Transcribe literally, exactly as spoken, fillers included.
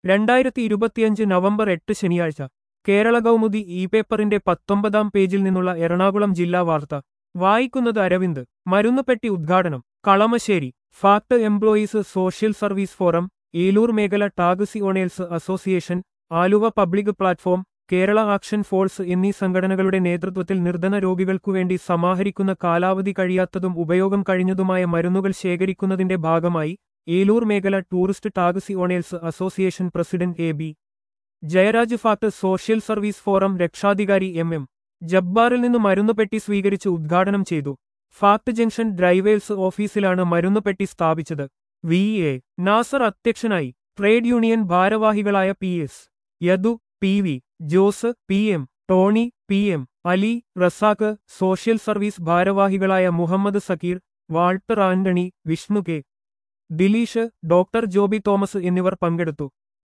രണ്ടായിരത്തി ഇരുപത്തിയഞ്ച് നവംബർ എട്ട് ശനിയാഴ്ച കേരള കൗമുദി ഇ പേപ്പറിന്റെ പത്തൊമ്പതാം പേജിൽ നിന്നുള്ള എറണാകുളം ജില്ലാ വാർത്ത വായിക്കുന്നത് അരവിന്ദ്. മരുന്നുപെട്ടി ഉദ്ഘാടനം Kalamassery. FACT employees social service forum, Eloor മേഖല taxi owners association, Aluva public platform, Kerala action force എന്നീ സംഘടനകളുടെ നേതൃത്വത്തിൽ നിർധന രോഗികൾക്കുവേണ്ടി സമാഹരിക്കുന്ന കാലാവധി കഴിയാത്തതും ഉപയോഗം കഴിഞ്ഞതുമായ മരുന്നുകൾ ശേഖരിക്കുന്നതിന്റെ ഭാഗമായി ഏലൂർ മേഖല tourist taxi owners association president A B Jayaraj, FACT social service forum രക്ഷാധികാരി എം എം ജബ്ബാറിൽ നിന്ന് മരുന്നുപെട്ടി സ്വീകരിച്ച് ഉദ്ഘാടനം ചെയ്തു. ഫാക്ട് ജംഗ്ഷൻ ഡ്രൈവേഴ്സ് ഓഫീസിലാണ് മരുന്നുപെട്ടി സ്ഥാപിച്ചത്. വി എ നാസർ അധ്യക്ഷനായി. ട്രേഡ് യൂണിയൻ ഭാരവാഹികളായ P S Yadu, P V Jose, P M Tony, P M Ali, Razak, social service ഭാരവാഹികളായ മുഹമ്മദ് സക്കീർ, വാൾട്ടർ ആന്റണി, വിഷ്ണു കെ ദിലീഷ്, ഡോക്ടർ ജോബി തോമസ് എന്നിവർ പങ്കെടുത്തു.